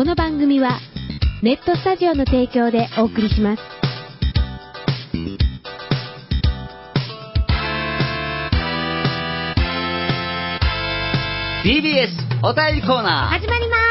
の番組はネットスタジオの提供でお送りします。 TBS お便りコーナー始まります。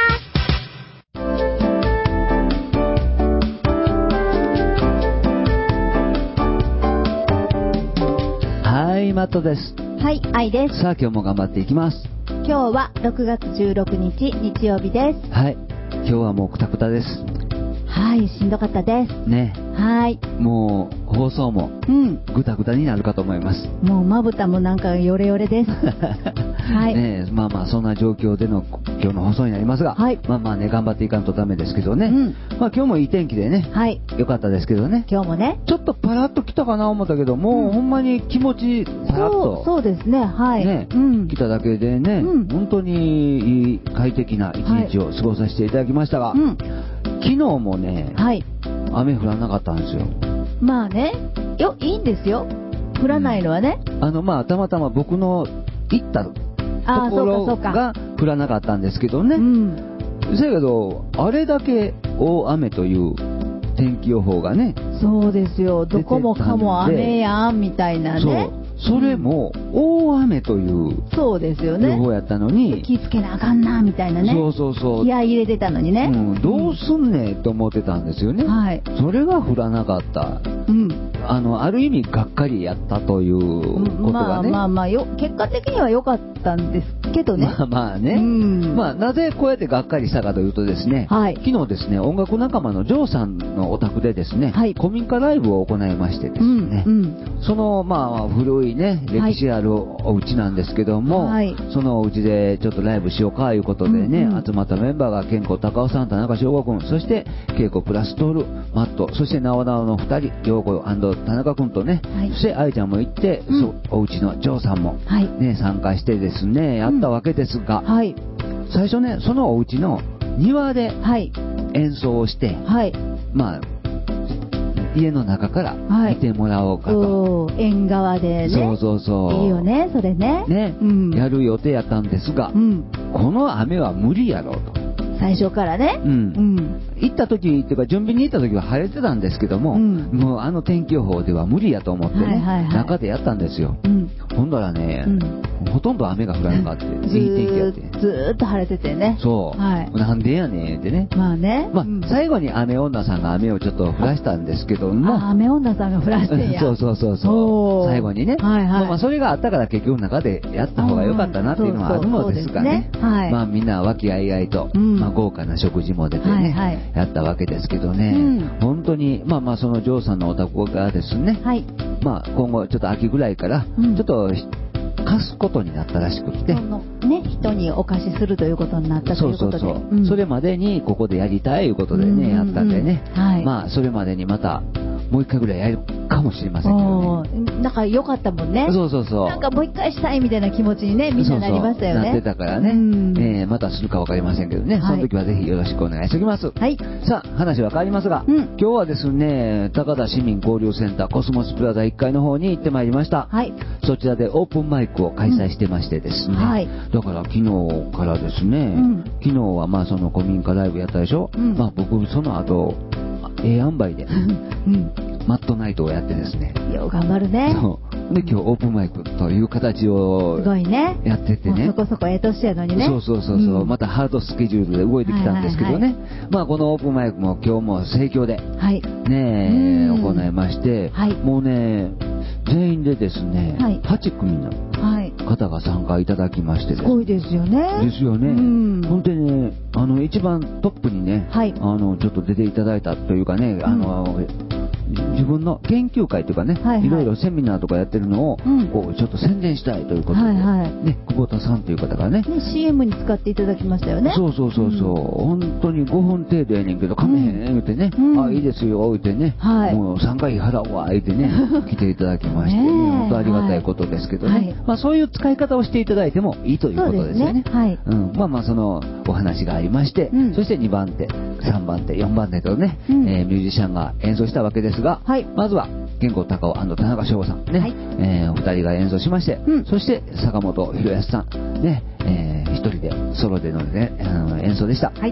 はい、マットです。 はい、愛です。 さあ、今日も頑張っていきます。 今日は6月16日日曜日です。 はい、今日はもうクタクタです。 はい、しんどかったですね。 はい。 もう放送もグタグタになるかと思います。 もうまぶたもなんかヨレヨレですはい。 ね、まあまあそんな状況での今日の放送になりますが、はい、まあまあね、頑張っていかんとダメですけどね、まあ今日もいい天気でね、はい、よかったですけどね。 今日もね、 ちょっとパラッと来たかな思ったけど、もうほんまに気持ちパラッとそうですね、はい、 ね、来ただけでね、本当にいい快適な一日を過ごさせていただきましたが、昨日もね、はい、雨降らなかったんですよ。 まあね、いいんですよ、降らないのはね。 まあたまたま僕の行ったところが降らなかったんですけどね。そやけどあれだけ大雨という天気予報がね。 そうですよ。どこもかも雨やんみたいなね。 それも大雨というそうですよね。 予報やったのに、 気ぃつけなあかんなみたいなね。 そう気合い入れてたのにね。 どうすんねと思ってたんですよね。はい。それが降らなかった。ある意味がっかりやったということがね。 まあ結果的には良かったんですけどね。 まあね。まあなぜこうやってがっかりしたかというとですね、昨日ですね、音楽仲間のジョーさんのお宅でですね、古民家ライブを行いましてですね、そのまあ古いね、歴史あるお家なんですけども、そのお家でちょっとライブしようかということでね、集まったメンバーが健康高尾さん、田中翔吾君、そして恵子プラストール、マット、そしてなおなおの2人、陽子田中君とね、そして愛ちゃんも行って、お家のジョーさんもね、参加してですね、やったわけですが、最初ね、そのお家の庭で演奏をして、まあ家の中から見てもらおうかと、 縁側でね。そういいよね、それね。 やる予定やったんですが、この雨は無理やろうと。 最初からね。 行った時っていうか準備に行った時は晴れてたんですけども、もう天気予報では無理やと思ってね、中でやったんですよ。ほんだらね、ほとんど雨が降らなかった。いい天気やって。 ずーっと晴れててね。 そう。なんでやねんってね。 まあね。 最後に雨女さんが雨をちょっと降らしたんですけども。 雨女さんが降らしてんや。 そう。最後にね。まあそれがあったから結局中でやった方が良かったなっていうのはあるのですがね。まあみんな和気あいあいと、豪華な食事も出てね、やったわけですけどね。本当に、まあそのジョーさんのお宅がですね、まあ今後ちょっと秋ぐらいから、ちょっと貸すことになったらしくて、 人にお貸しするということになったということで、 それまでにここでやりたいということでね、やったんでね、まあそれまでにまたもう一回ぐらいやるかもしれませんけどね。 だから良かったもんね。なんかもう一回したいみたいな気持ちにね、みんななりましたよね。 なってたからね、またするか分かりませんけどね、その時はぜひよろしくお願いしておきます。さあ話は変わりますが、今日はですね、高田市民交流センターコスモスプラザ1階の方に行ってまいりました。そちらでオープンマイクを開催してましてですね、だから昨日からですね、昨日はまあその古民家ライブやったでしょ。まあ僕その後塩梅でマットナイトをやってですね、 よう頑張るね。 で今日オープンマイクという形をやっててね、 そこそこ年やのにね。 またハードスケジュールで動いてきたんですけどね、まあこのオープンマイクも今日も盛況でね行いまして、もうね全員でですね8組の方が参加いただきましてですね、 すごいですよね。 本当にね、一番トップにね、ちょっと出ていただいたというかね、自分の研究会というかね、いろいろセミナーとかやってるのをこうちょっと宣伝したいということで、久保田さんという方がね CM に使っていただきましたよね。 本当に5分程度やねんけどかめへん言うてね、いいですよ言うてね、もう3回払うわ言うてね来ていただきましてね、本当ありがたいことですけどね、まあそういう使い方をしていただいてもいいということですよね。まあそのお話がありまして、そして2番手3番手4番手とね、ミュージシャンが演奏したわけですが、まずは健吾高尾&田中翔吾さんね、お二人が演奏しまして、そして坂本博康さんね、一人でソロでの、ね、演奏でした。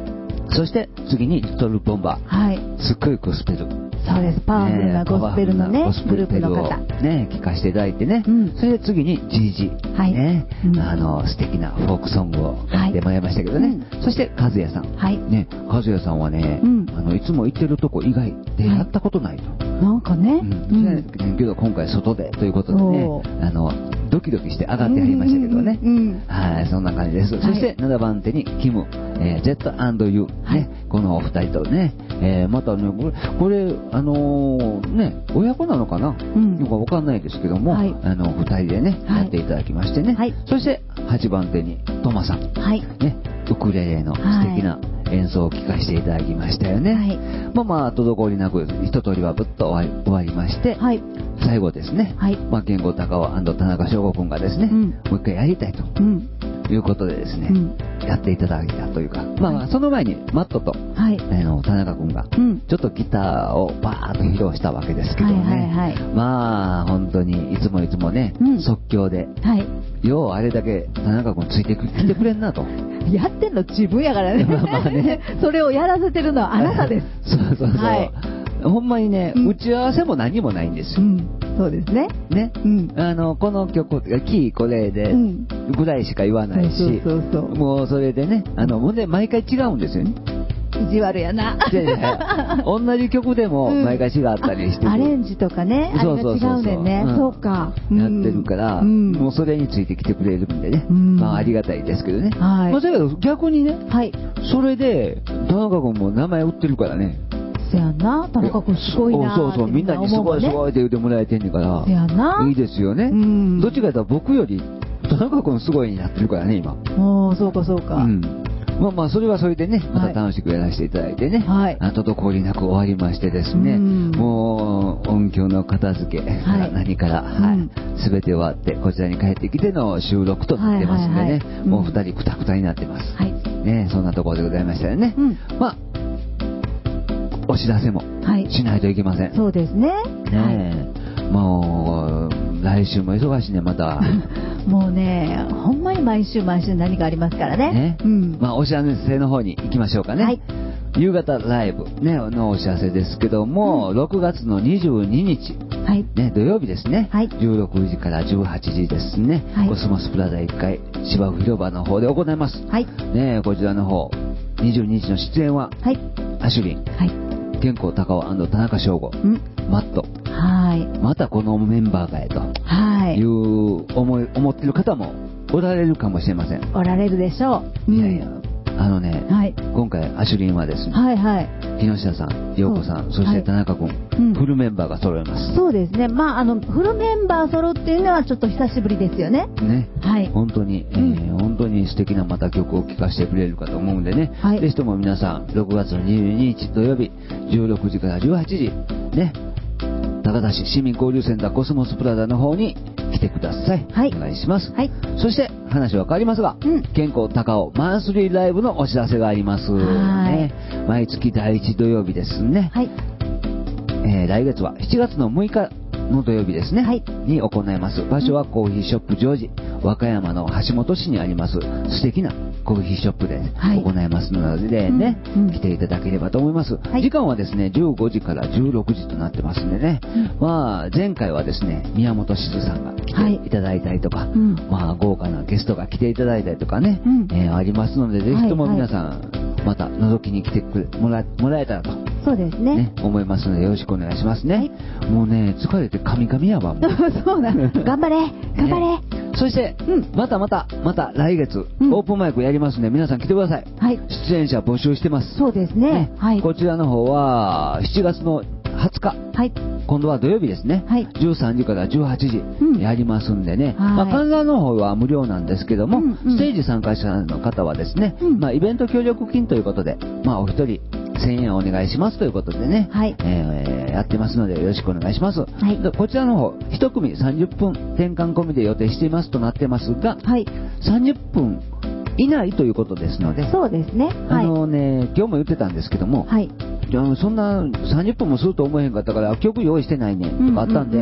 そして次にリトルボンバー。 はい。 すっごいゴスペル。 そうです。パワフルなゴスペルのね、グループの方。 ね、聞かせていただいてね。それで次に GG。はい。ね、素敵なフォークソングをやってもらいましたけどね。そして和也さん。はい。ね、和也さんはね、いつも行ってるとこ以外でやったことないと。 なんかね。 けど今回外でということでね、ドキドキして上がってはりましたけどね。はい、そんな感じです。そして7番手にキム、Z&U、ね、このお二人とね、またね、これ、ね、親子なのかな、よくわかんないですけども、2人でね、やっていただきましてね。そして8番手にトマさん、ね、ウクレレの素敵な演奏を聴かせていただきましたよね。まあ、滞りなく一通りはぶっと終わりまして、最後ですね、健吾高尾&田中翔吾君がですね、もう一回やりたいということでですね、やっていただいたというか、まあその前にマットと田中君がちょっとギターをバーッと披露したわけですけどね、まあ本当にいつもね、即興で、ようあれだけ田中君ついてきてくれんなと。 やってんの自分やからね。まあね、それをやらせてるのはあなたです。 そう。ほんまにね、打ち合わせも何もないんですよ。 そうですね。 ね。この曲、キーこれで、ぐらいしか言わないし、もうそれでね、もうね、毎回違うんですよね。 意地悪やな。 同じ曲でも毎回違ったりして、 アレンジとかね、あれが違うねんね。そうか。 やってるから、もうそれについてきてくれるんでね、まあありがたいですけどね。まあだけど逆にね、それで田中君も名前売ってるからね。 せやな、田中君すごいな。 そう、みんなにすごいって言ってもらえてんねんから。 せやな。 いいですよね。どっちかというと僕より田中君すごいになってるからね、今。 そうか。 まあそれはそれでね、また楽しくやらせていただいてね、滞りなく終わりましてですね、もう音響の片付けから何から全て終わってこちらに帰ってきての収録となってますんでね、もう2人クタクタになってます。ね、そんなところでございましたよね。まあお知らせもしないといけません。 そうですね。 もう来週も忙しいね、また。 もうね、ほんまに毎週何かありますからね。 まあお知らせの方に行きましょうかね。夕方ライブ、ね、のお知らせですけども、6月の22日、ね、土曜日ですね、16時から18時ですね、コスモスプラザ1階芝生広場の方で行います。ね、こちらの方、22日の出演は、アシュリン、健康高尾&田中翔吾、マット、またこのメンバーかいという思ってる方もおられるかもしれません。 おられるでしょう。 いやいや、今回アシュリンはですね、木下さん、陽子さん、そして田中君、フルメンバーが揃います。 そうですね。まあフルメンバー揃っていうのはちょっと久しぶりですよね。本当に素敵なまた曲を聴かせてくれるかと思うんでね、ぜひとも皆さん6月の22日土曜日16時から18時ね、高田市市民交流センターコスモスプラザの方に来てください。お願いします。そして話は変わりますが、健康高尾マンスリーライブのお知らせがあります。毎月第1土曜日ですね。来月は7月の6日の土曜日ですね、に行います。場所はコーヒーショップジョージ、和歌山の橋本市にあります素敵なコーヒーショップで行いますのでね、来ていただければと思います。時間はですね15時から16時となってますんでね、まあ前回はですね宮本静さんが来ていただいたりとか、まあ豪華なゲストが来ていただいたりとかね、ありますので、ぜひとも皆さんまた覗きに来てもらえたらと、そうですね、 思いますのでよろしくお願いしますね。もうね疲れてカミカミやわもう。 そうなの。頑張れ。 そして、また来月、オープンマイクやりますんで皆さん来てください。出演者募集してます。 そうですね。 こちらの方は7月の20日、今度は土曜日ですね、13時から18時やりますんでね、観覧の方は無料なんですけども、ステージ参加者の方はですね、イベント協力金ということで、お一人1000円お願いしますということでね、やってますのでよろしくお願いします。こちらの方1組30分転換込みで予定していますとなってますが、30分以内ということですので、 そうですね。 今日も言ってたんですけども、そんな30分もすると思えへんかったから曲用意してないねとかあったんで、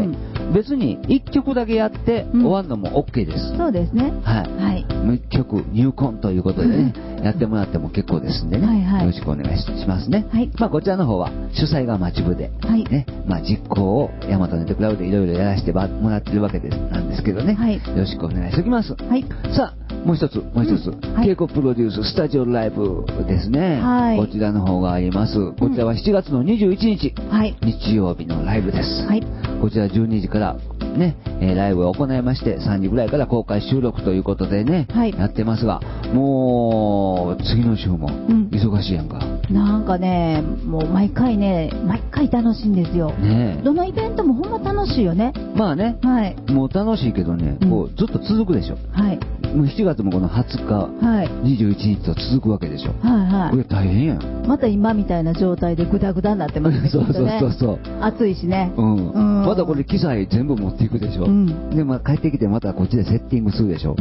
別に1曲だけやって終わるのも OK です。 そうですね。 はい。1曲入魂ということでね、やってもらっても結構ですんでね、よろしくお願いしますね。こちらの方は主催が町部で、ね、実行を大和ネットクラブでいろいろやらせてもらってるわけなんですけどね、よろしくお願いしておきます。さあ、もう一つ、稽古プロデューススタジオライブですね。こちらの方があります。こちらは7月の21日、日曜日のライブです。こちら12時からね、ライブを行いまして、3時ぐらいから公開収録ということでね、やってますが、もう次の週も忙しいやんか。 なんかね、もう毎回楽しいんですよ。どのイベントもほんま楽しいよね。 まあね、もう楽しいけどね、こうずっと続くでしょ。もう7月もこの20日、21日と続くわけでしょ。これ大変やん。 また今みたいな状態でグダグダになってますね。そう。暑いしね。 またこれ機材全部持っていくでしょ。で、帰ってきてまたこっちでセッティングするでしょ。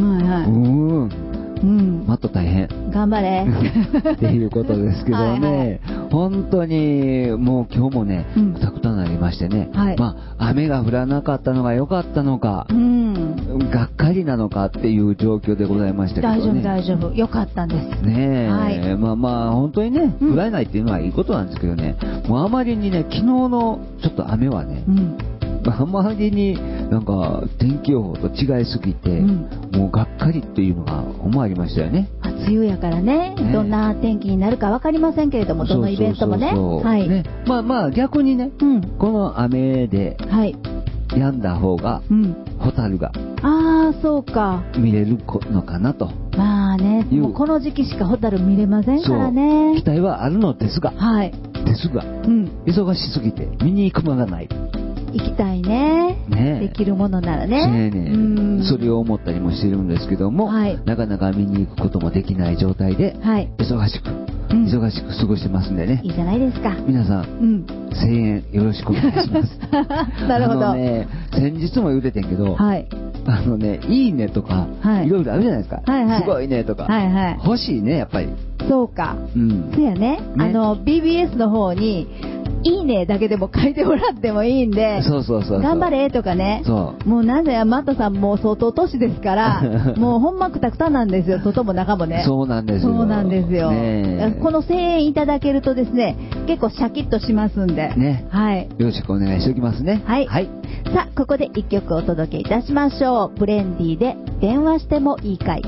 マット大変。 頑張れ。 っていうことですけどね、本当にもう今日もね、くたくたになりましてね、雨が降らなかったのが良かったのか、がっかりなのかっていう状況でございましたけどね。 大丈夫。良かったんです。 ねえ、本当にね、降らないっていうのはいいことなんですけどね、もうあまりにね、昨日のちょっと雨はね、あまりになんか天気予報と違いすぎて、もうがっかりっていうのが思いましたよね。 梅雨やからね、どんな天気になるか分かりませんけれども、どのイベントもね。 逆にね、この雨で止んだ方が、ホタルがそうか、 見れるのかなと。 もうこの時期しかホタル見れませんからね。 期待はあるのですが、忙しすぎて見に行く間がない。 行きたいね。できるものならね。 それを思ったりもしているんですけども、なかなか見に行くこともできない状態で、忙しく過ごしてますんでね。 いいじゃないですか。 皆さん、声援よろしくお願いします。 なるほど。 先日も言うててんけど、いいねとか、いろいろあるじゃないですか。すごいねとか。欲しいね、やっぱり。そうか。 そうやね。BBS の方に、いいねだけでも書いてもらってもいいんで、頑張れとかね。もうなぜマットさんも相当年ですから、もうほんまくたくたなんですよ、外も中もね。 そうなんですよ。 この声援いただけるとですね、結構シャキッとしますんで。 よろしくお願いしておきますね。 さあ、ここで一曲お届けいたしましょう。ブレンディで電話してもいいかい。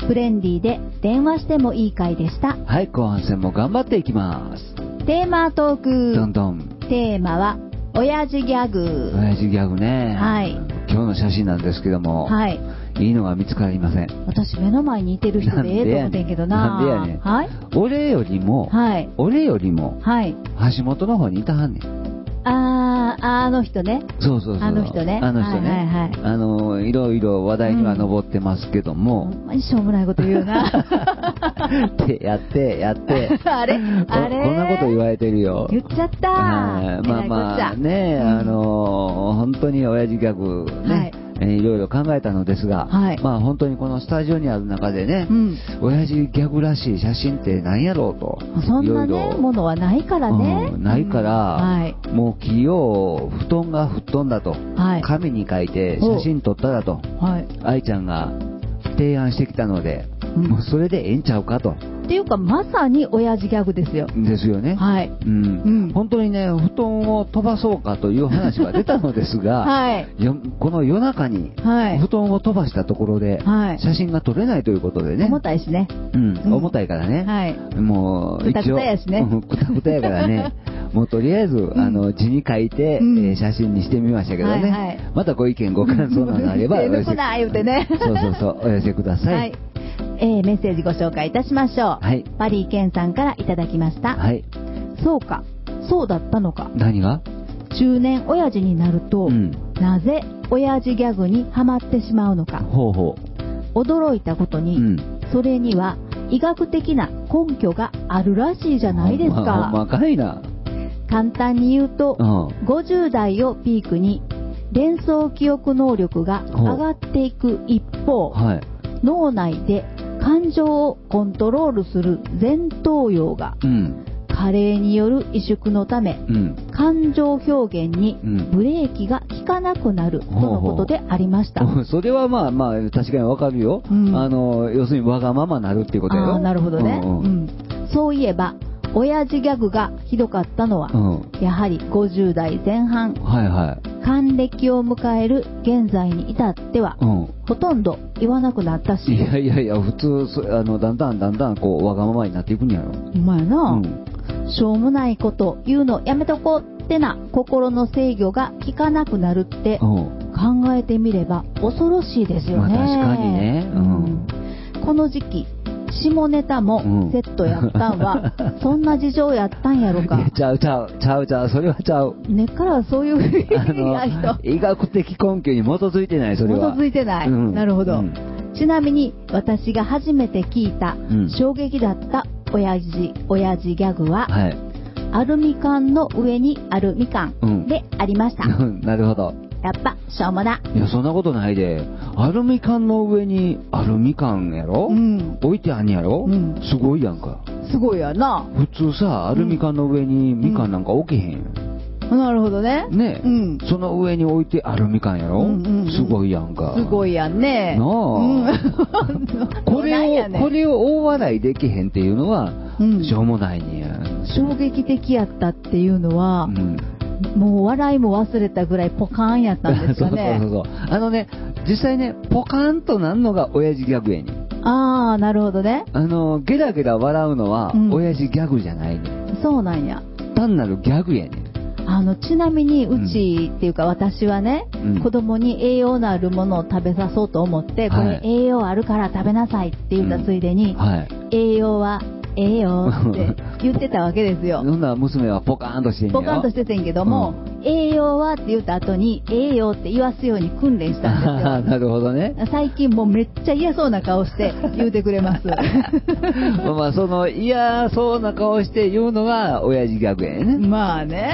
ブレンディで電話してもいい回でした。 はい、後半戦も頑張っていきます。 テーマトーク。 どんどん。 テーマは親父ギャグ。 親父ギャグね。 はい。 今日の写真なんですけども。はい。いいのが見つかりません。 私目の前にいてる人でええと思ってんけどな。 なんでやねん。はい。俺よりも。はい。はい。橋本の方にいたはんねん。 あの人ね。 そう。 あの人ね。 はい。いろいろ話題には上ってますけども。 ほんまにしょうもないこと言うな。 やって。 あれこんなこと言われてるよ。 言っちゃった。 まあね、本当に親父ギャグね。いろいろ考えたのですが、まあ本当にこのスタジオにある中でね、親父ギャグらしい写真って何やろうと。 そんなね、ものはないからね。 ないから、もう木を布団が吹っ飛んだと、紙に書いて写真撮っただと、愛ちゃんが提案してきたので、もうそれでええんちゃうかと。 っていうかまさに親父ギャグですよ。 ですよね。はい。本当にね、布団を飛ばそうかという話が出たのですが、この夜中に布団を飛ばしたところで写真が撮れないということでね。 重たいしね。 重たいからね。もうくたくたやしね。 くたくたやからね。もうとりあえず字に書いて写真にしてみましたけどね。またご意見ご感想などあればお寄せ。お寄せください。 メッセージご紹介いたしましょう。はい、パリーケンさんからいただきました。はい、そうか、そうだったのか。 何が？ 中年親父になると、なぜ親父ギャグにハマってしまうのか。驚いたことに、それには医学的な根拠があるらしいじゃないですか。 ほんまかいな。 簡単に言うと、50代をピークに連想記憶能力が上がっていく一方、脳内で感情をコントロールする前頭葉が、加齢による萎縮のため、感情表現にブレーキが効かなくなるとのことでありました。 それはまあ確かにわかるよ。要するにわがままなるっていうことやろ。 なるほどね。そういえば親父ギャグがひどかったのは、やはり50代前半、還暦を迎える現在に至っては、ほとんど言わなくなったし。 いや普通だんだんこうわがままになっていくんやろ。 ほんまやな。しょうもないこと言うのやめとこうってな心の制御が効かなくなるって考えてみれば恐ろしいですよね。 確かにね。 この時期下ネタもセットやったんはそんな事情やったんやろか。 ちゃうそれはちゃう。 根っからはそういう医学的根拠に基づいてない。それは基づいてない。なるほど。ちなみに私が初めて聞いた衝撃だった親父ギャグは、アルミ缶の上にあるみかんでありました。 なるほど。 やっぱしょうもな。 いやそんなことないで。アルミ缶の上にアルミ缶やろ、置いてあんやろ、すごいやんか。 すごいやな。 普通さアルミ缶の上にみかんなんか置けへん。 なるほどね。 ね、その上に置いてアルミ缶やろ、すごいやんか。 すごいやんね。 なあ。これを大笑いできへんっていうのはしょうもないねや。 衝撃的やったっていうのは。もう笑いも忘れたぐらいポカーンやったんですよね。 そう実際ねポカーンとなんのが親父ギャグやねん。 なるほどね。 ゲラゲラ笑うのは親父ギャグじゃないねん。 そうなんや。 単なるギャグやねん。 ちなみにうちっていうか私はね、子供に栄養のあるものを食べさそうと思って、これ栄養あるから食べなさいって言ったついでに、栄養はええよって言ってたわけですよ。 そんな娘はポカーンとしてんやろ。 ポカーンとしててんけども、栄養はって言った後にええよって言わすように訓練したんですよ。 なるほどね。 最近もうめっちゃ嫌そうな顔して言うてくれます。 その嫌そうな顔して言うのが親父ギャグやね。 まあね。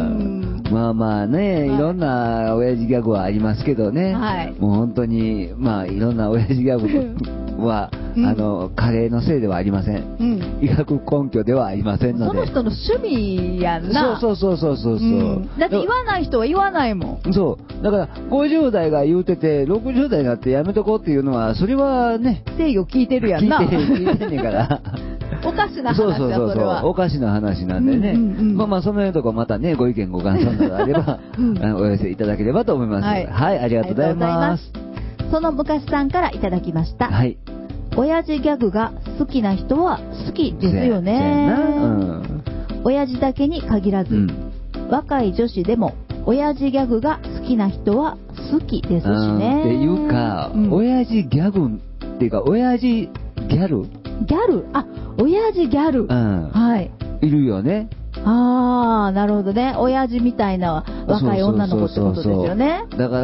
いろんな親父ギャグはありますけどね。もう本当にいろんな親父ギャグは加齢のせいではありません。医学根拠ではありませんので。 その人の趣味やんな。 そう。 だって言わない人は言わないもん。 そう。だから50代が言うてて60代になってやめとこうっていうのはそれはね。 制御聞いてるやんな。 聞いてんねんから。 おかしな話だそれは。 おかしな話なんでね。その辺とかまたねご意見ご感想などあればお寄せいただければと思います。はい、ありがとうございます。 その昔さんからいただきました。 親父ギャグが好きな人は好きですよね。親父だけに限らず、若い女子でも親父ギャグが好きな人は好きですしね。 っていうか、親父ギャグっていうか、親父ギャル？ ギャル？あ、親父ギャル。はい。 いるよね。 ああ、なるほどね。親父みたいな若い女の子ってことですよね。 だから、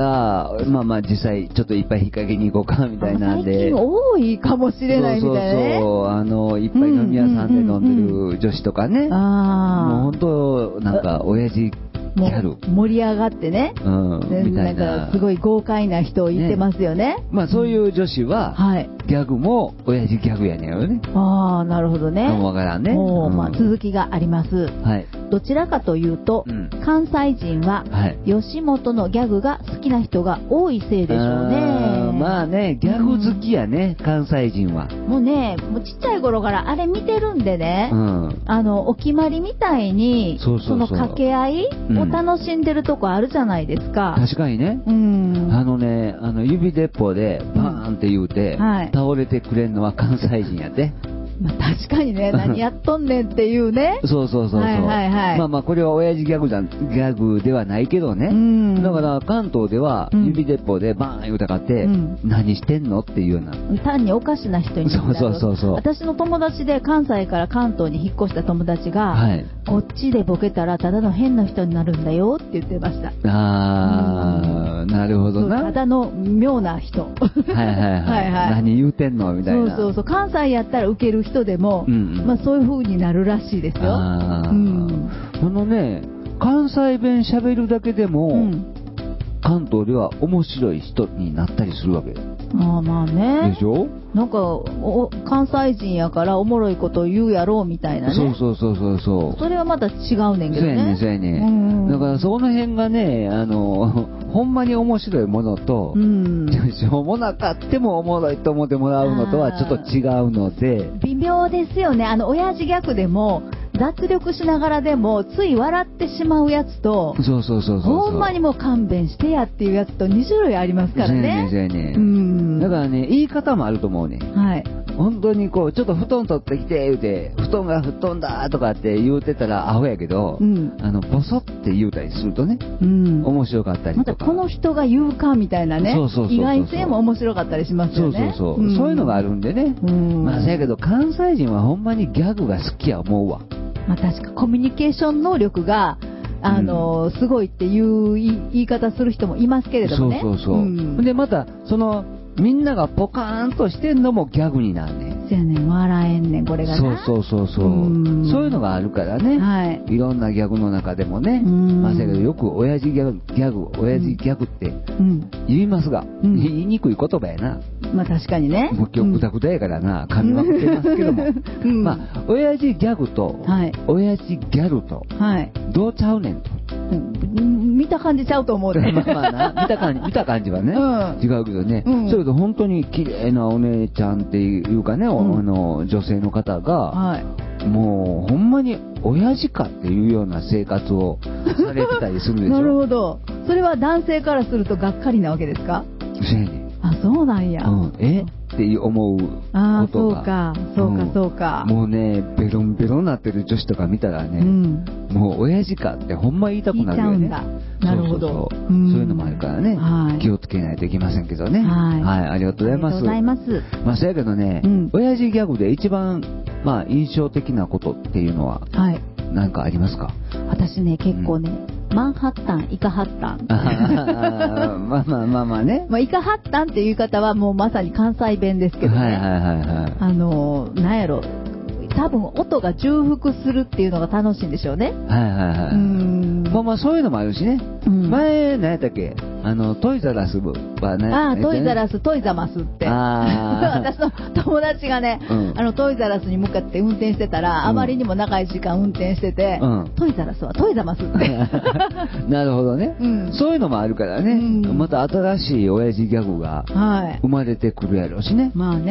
まあまあ実際ちょっといっぱい引っ掛けに行こうかみたいなんで。 最近多いかもしれないみたいなね。 そう、いっぱい飲み屋さんで飲んでる女子とかね。もう本当、なんか親父ギャル。 盛り上がってね。みたいな。なんかすごい豪快な人いてますよね。 まあそういう女子は、ギャグも親父ギャグやねんよね。 ああ、なるほどね。 わからんね。 まあ続きがあります。どちらかというと、関西人は吉本のギャグが好きな人が多いせいでしょうね。 まあね、ギャグ好きやね、関西人は。 もうね、もうちっちゃい頃からあれ見てるんでね、お決まりみたいに、その掛け合いを楽しんでるとこあるじゃないですか。 確かにね。指鉄砲でバーンって言うて、倒れてくれんのは関西人やで。 まあ、確かにね、何やっとんねんっていうね。 そう。まあまあ、これは親父ギャグではないけどね。だから、関東では、指鉄砲でバーン言うたかって、何してんのっていうような。 単におかしな人になる。 そう。 私の友達で関西から関東に引っ越した友達が、こっちでボケたらただの変な人になるんだよって言ってました。 なるほどな。 ただの妙な人。 何言うてんのみたいな。 そう。関西やったらウケる人でも、まあそういう風になるらしいですよ。 このね、関西弁喋るだけでも、関東では面白い人になったりするわけ。 まあね。 でしょ？ なんか関西人やからおもろいこと言うやろうみたいなね。 そう。 それはまた違うねんけどね。 そうやね。だからその辺がね、ほんまに面白いものと、しょうもなかってもおもろいと思ってもらうのとはちょっと違うので。 微妙ですよね。親父ギャグでも、脱力しながらでもつい笑ってしまうやつと、 そうほんまにもう勘弁してやっていうやつと2種類ありますからね。 そうやね。だからね、言い方もあると思うね。本当にこうちょっと布団取ってきて言うて、布団が吹っ飛んだとかって言うてたらアホやけど、ボソって言うたりするとね、面白かったりとか。 またこの人が言うかみたいなね、意外性も面白かったりしますよね。 そういうのがあるんでね。まあそやけど関西人はほんまにギャグが好きや思うわ。 まあ確かコミュニケーション能力がすごいっていう言い方する人もいますけれどもね。 そう。でまたみんながポカーンとしてんのもギャグになんねん。 そうやねん、笑えんねん、これがな。 そう。そういうのがあるからね。いろんなギャグの中でもね。まあだけどよく親父ギャグって言いますが、言いにくい言葉やな。 まあ確かにね。 今日くたくたやからな、噛みまくってますけども。まあ親父ギャグと親父ギャルとどうちゃうねんと。 見た感じちゃうと思うね。 まあな、見た感じはね、違うけどね。そういうと本当に綺麗なお姉ちゃんっていうかね、女性の方が、もうほんまに親父かっていうような生活をされてたりするでしょ。 なるほど。それは男性からするとがっかりなわけですか？ そうやね。 あ、そうなんや。 って思うことが。 そうか。 もうね、ベロンベロンなってる女子とか見たらね、もう親父かってほんま言いたくなるよね。 なるほど。 そういうのもあるからね、気をつけないといけませんけどね。ありがとうございます。まあそうやけどね、親父ギャグで一番まあ印象的なことっていうのは何かありますか？ 私ね、結構ね、マンハッタン、イカハッタン。 まあね。 まあ、イカハッタンっていう言い方はもうまさに関西弁ですけどね。なんやろ。多分音が重複するっていうのが楽しいんでしょうね。 まあそういうのもあるしね。前何やったっけ、トイザラスはね。 トイザラス、トイザマスって。私の友達がね、トイザラスに向かって運転してたら、あまりにも長い時間運転してて、トイザラスはトイザマスって。 なるほどね。そういうのもあるからね。また新しい親父ギャグが生まれてくるやろうしね。 まあね。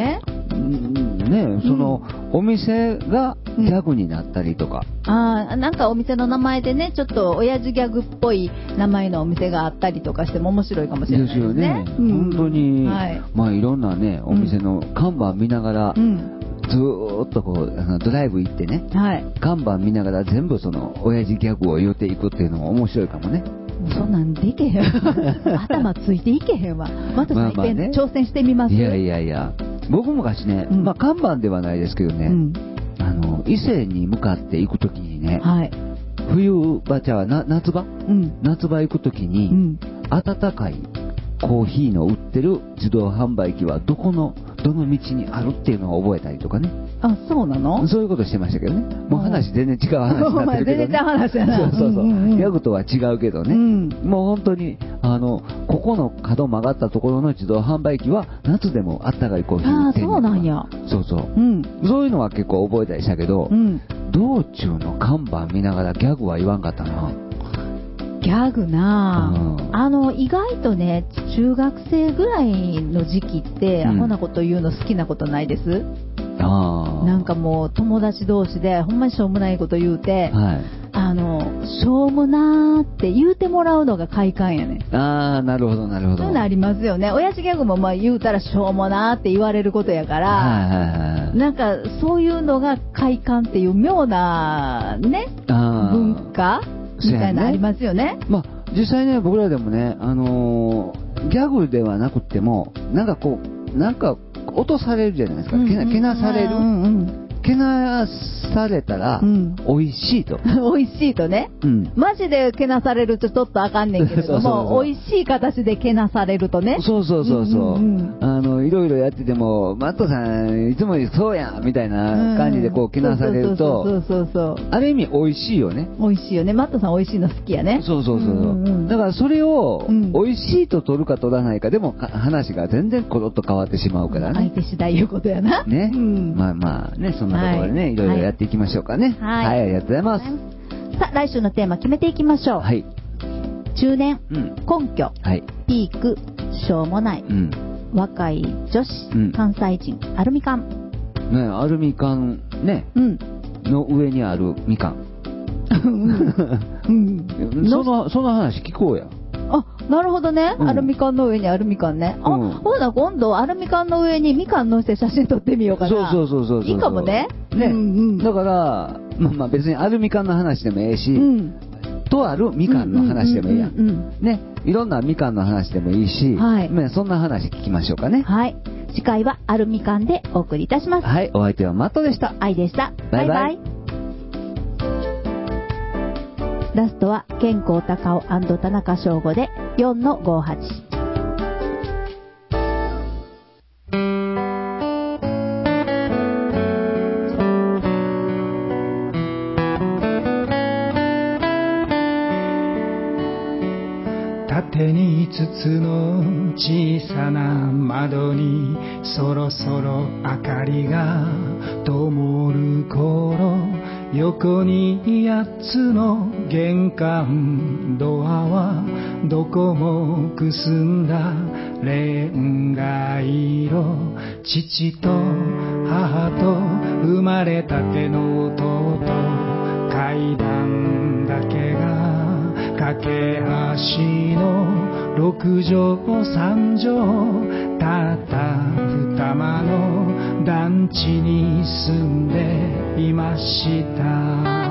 ね、その、お店がギャグになったりとか。 なんかお店の名前でね、ちょっと親父ギャグっぽい名前のお店があったりとかしても面白いかもしれないですね。ですよね。 本当に、まあいろんなね、お店の看板見ながら、ずーっとこうドライブ行ってね、看板見ながら全部その親父ギャグを言っていくっていうのも面白いかもね。 そんなんでいけへん頭ついていけへんわ。また最近挑戦してみます。 いや僕昔ね、まあ看板ではないですけどね、伊勢に向かって行くときにね、冬場じゃあ夏場行くときに、温かいコーヒーの売ってる自動販売機はどの道にあるっていうのを覚えたりとかね。 そうなの？ そういうことしてましたけどね。もう話全然違う話になってるけどね。 全然違う話やな。 そう。ギャグとは違うけどね。もう本当に、ここの角曲がったところの自動販売機は夏でもあったかいコーヒー売ってる。 そうなんや。 そう。そういうのは結構覚えたりしたけど、道中の看板見ながらギャグは言わんかったな。 ギャグな意外とね、中学生ぐらいの時期ってアホなこと言うの好きなことないです？なんかもう友達同士でほんまにしょうもないこと言うて、しょうもなーって言うてもらうのが快感やね。 なるほど。そういうのありますよね。親父ギャグもまあ言うたらしょうもなーって言われることやから、なんかそういうのが快感っていう妙なね、文化みたいなのありますよね。 まあ実際ね、僕らでもね、ギャグではなくてもなんか落とされるじゃないですか。けなされる。けなされたら、美味しいと。 美味しいとね。マジでけなされるとちょっとあかんねんけれども、美味しい形でけなされるとね。 そう。いろいろやってても、マットさん、いつもよりそうやんみたいな感じでこうけなされると、ある意味美味しいよね。 美味しいよね。マットさん美味しいの好きやね。 そう。だからそれを、美味しいと取るか取らないかでも話が全然コロッと変わってしまうからね。 相手次第いうことやな。 ね。まあね、そんなところでね、いろいろやっていきましょうかね。はい、ありがとうございます。 さあ、来週のテーマ決めていきましょう。中年、根拠、ピーク、しょうもない、若い女子、関西人、アルミ缶。 ね、アルミ缶ね、の上にあるみかん。その話聞こうや。 なるほどね。アルミ缶の上にアルミ缶ね。ほな今度アルミ缶の上にみかんのせて写真撮ってみようかな。 そう。 いいかもね。 だからまあ別にアルミ缶の話でもええし、とあるみかんの話でもいいやん。ね、いろんなみかんの話でもいいし、そんな話聞きましょうかね。 次回はアルミ缶でお送りいたします。 お相手はマットでした。 愛でした。バイバイ。ラストは健康高尾&田中翔吾で4-58。 縦に5つの小さな窓にそろそろ明かりが灯る頃、横に8つの玄関ドアはどこもくすんだレンガ色、父と母と生まれたての弟、階段だけが架け橋の6畳3畳たった2間の団地に住んでいました。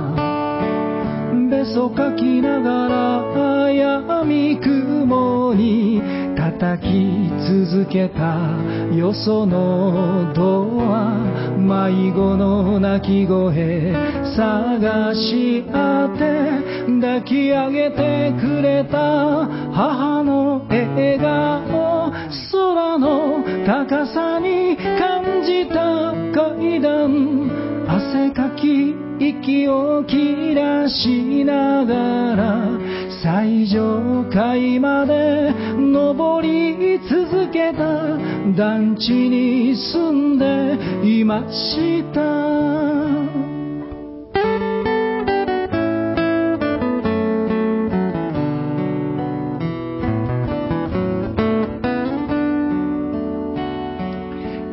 べそかきながら闇雲に叩き続けたよそのドア、迷子の泣き声探し当て抱き上げてくれた母の笑顔、空の高さに感じた階段、汗かき息を切らしながら最上階まで登り続けた団地に住んでいました。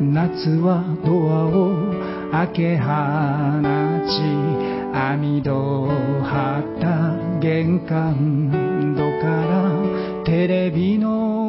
夏はドアを開け放ち網戸を張った玄関戸からテレビの